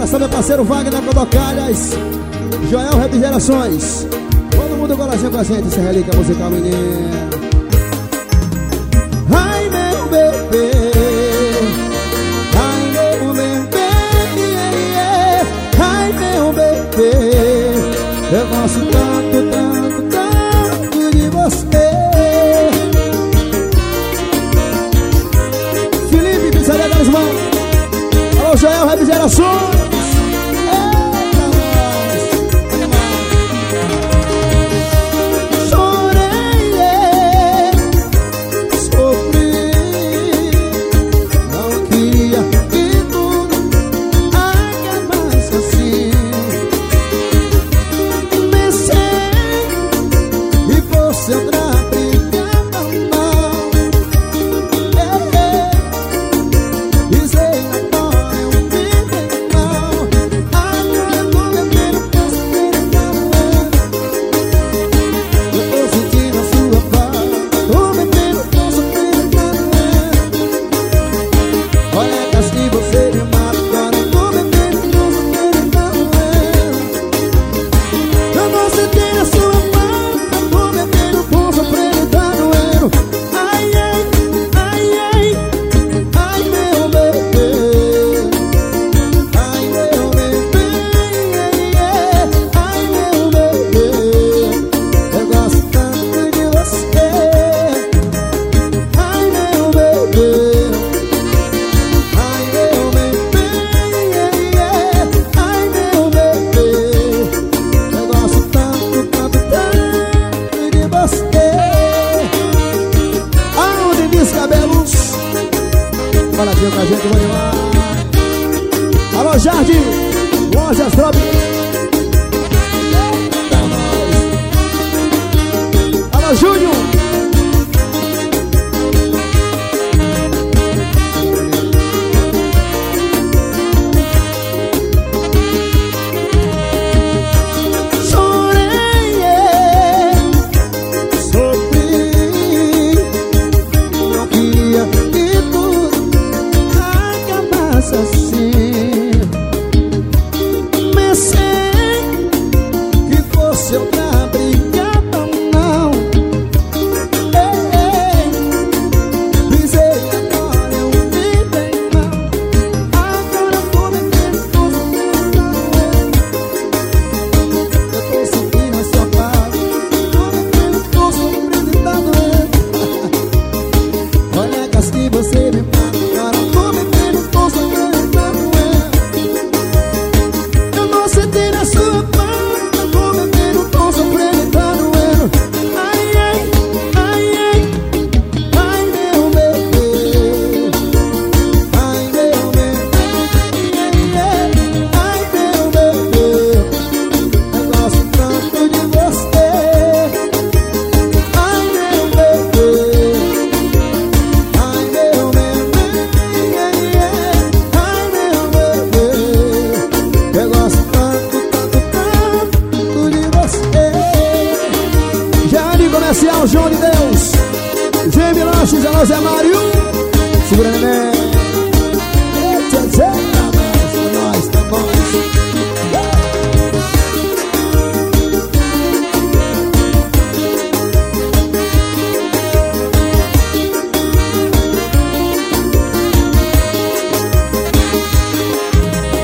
Abraço meu parceiro Wagner Codocalhas, Joel Refrigerações. Todo mundo coladinho com a gente, essa relíquia musical, menina. Ai, meu bebê, ai, meu bebê, ai, meu bebê, eu gosto tanto, tanto, tanto de você. Felipe, pizzaria das mãos. Alô, Joel Refrigerações. Coladinho com a gente, vou demais. Alô, Jardim, Lojas Drop. Alô, Júnior. Assim